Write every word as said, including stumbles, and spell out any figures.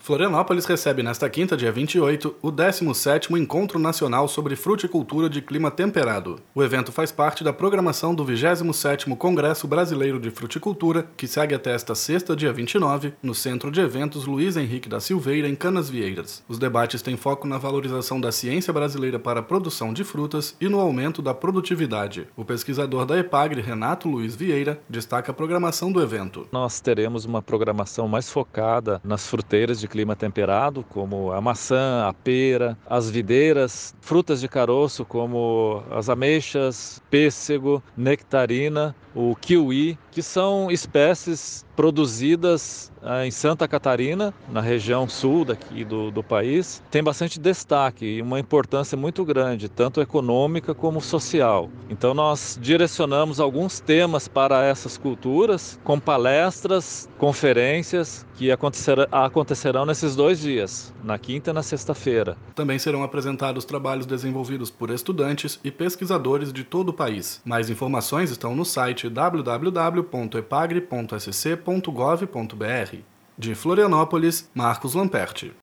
Florianópolis recebe nesta quinta, dia vinte e oito, o décimo sétimo Encontro Nacional sobre Fruticultura de Clima Temperado. O evento faz parte da programação do vigésimo sétimo Congresso Brasileiro de Fruticultura, que segue até esta sexta, dia vinte e nove, no Centro de Eventos Luiz Henrique da Silveira, em Canasvieiras. Os debates têm foco na valorização da ciência brasileira para a produção de frutas e no aumento da produtividade. O pesquisador da EPAGRE, Renato Luiz Vieira, destaca a programação do evento. Nós teremos uma programação mais focada nas fruteiras de clima temperado, como a maçã, a pera, as videiras, frutas de caroço como as ameixas, pêssego, nectarina, o kiwi, que são espécies produzidas em Santa Catarina, na região sul daqui do, do país. Tem bastante destaque e uma importância muito grande, tanto econômica como social. Então nós direcionamos alguns temas para essas culturas, com palestras, conferências, que acontecerão, acontecerão nesses dois dias, na quinta e na sexta-feira. Também serão apresentados trabalhos desenvolvidos por estudantes e pesquisadores de todo o país. Mais informações estão no site w w w ponto epagre ponto s c ponto gov ponto b r. De Florianópolis, Marcos Lamperti.